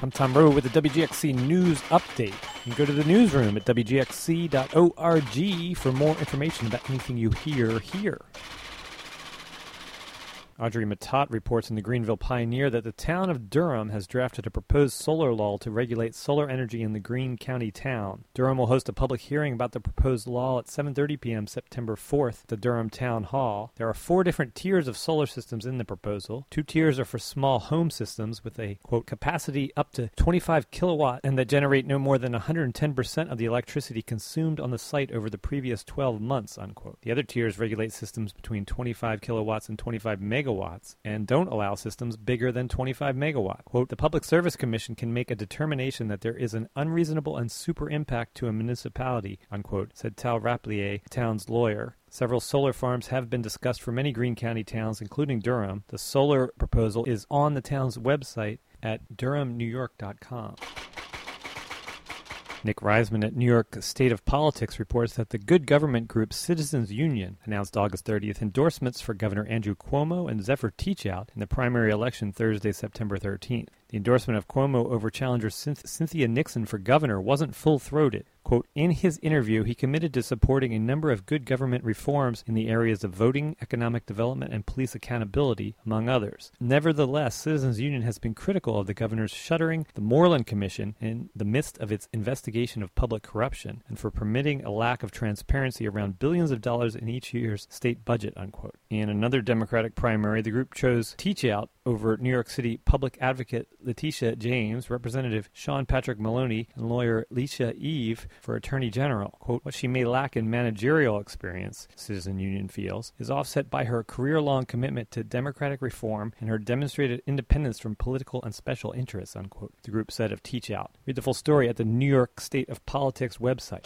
I'm Tom Rowe with the WGXC News Update. You can go to the newsroom at WGXC.org for more information about anything you hear here. Audrey Matot reports in the Greenville Pioneer that the town of Durham has drafted a proposed solar law to regulate solar energy in the Greene County town. Durham will host a public hearing about the proposed law at 7:30 p.m. September 4th at the Durham Town Hall. There are 4 different tiers of solar systems in the proposal. 2 tiers are for small home systems with a, quote, capacity up to 25 kilowatt and that generate no more than 110% of the electricity consumed on the site over the previous 12 months, unquote. The other tiers regulate systems between 25 kilowatts and 25 megawatts and don't allow systems bigger than 25 megawatt. Quote, the Public Service Commission can make a determination that there is an unreasonable and super impact to a municipality, unquote, said Tal Raplier, the town's lawyer. Several solar farms have been discussed for many Greene County towns, including Durham. The solar proposal is on the town's website at durhamnewyork.com. Nick Reisman at New York State of Politics reports that the good government group Citizens Union announced August 30th endorsements for Governor Andrew Cuomo and Zephyr Teachout in the primary election Thursday, September 13th. The endorsement of Cuomo over challenger Cynthia Nixon for governor wasn't full-throated. Quote, in his interview, he committed to supporting a number of good government reforms in the areas of voting, economic development, and police accountability, among others. Nevertheless, Citizens Union has been critical of the governor's shuttering the Moreland Commission in the midst of its investigation of public corruption and for permitting a lack of transparency around billions of dollars in each year's state budget, unquote. In another Democratic primary, the group chose Teachout over New York City public advocate Letitia James, Representative Sean Patrick Maloney, and lawyer Leisha Eve for Attorney General. Quote, what she may lack in managerial experience, Citizen Union feels, is offset by her career-long commitment to democratic reform and her demonstrated independence from political and special interests, unquote, the group said of Teachout. Read the full story at the New York State of Politics website.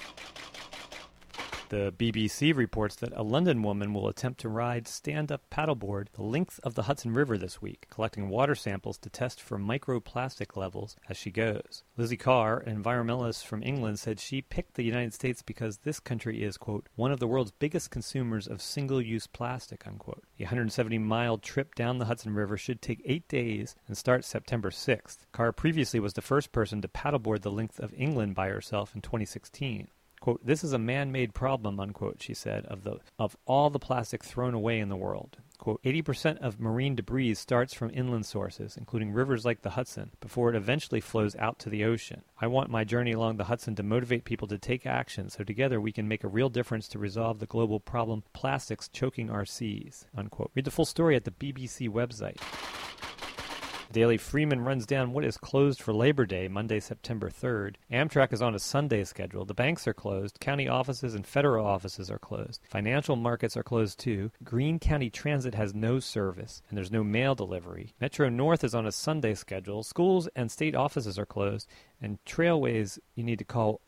The BBC reports that a London woman will attempt to ride stand-up paddleboard the length of the Hudson River this week, collecting water samples to test for microplastic levels as she goes. Lizzie Carr, an environmentalist from England, said she picked the United States because this country is, quote, one of the world's biggest consumers of single-use plastic, unquote. The 170-mile trip down the Hudson River should take 8 days and start September 6th. Carr previously was the first person to paddleboard the length of England by herself in 2016. Quote, this is a man-made problem, unquote, she said, of all the plastic thrown away in the world. Quote, 80% of marine debris starts from inland sources, including rivers like the Hudson, before it eventually flows out to the ocean. I want my journey along the Hudson to motivate people to take action so together we can make a real difference to resolve the global problem, plastics choking our seas, unquote. Read the full story at the BBC website. Daily Freeman runs down what is closed for Labor Day, Monday, September 3rd. Amtrak is on a Sunday schedule. The banks are closed. County offices and federal offices are closed. Financial markets are closed too. Greene County Transit has no service, and there's no mail delivery. Metro North is on a Sunday schedule. Schools and state offices are closed. And Trailways, you need to call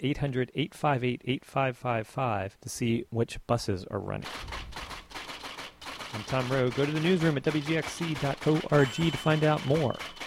800-858-8555 to see which buses are running. I'm Tom Rowe. Go to the newsroom at WGXC.org to find out more.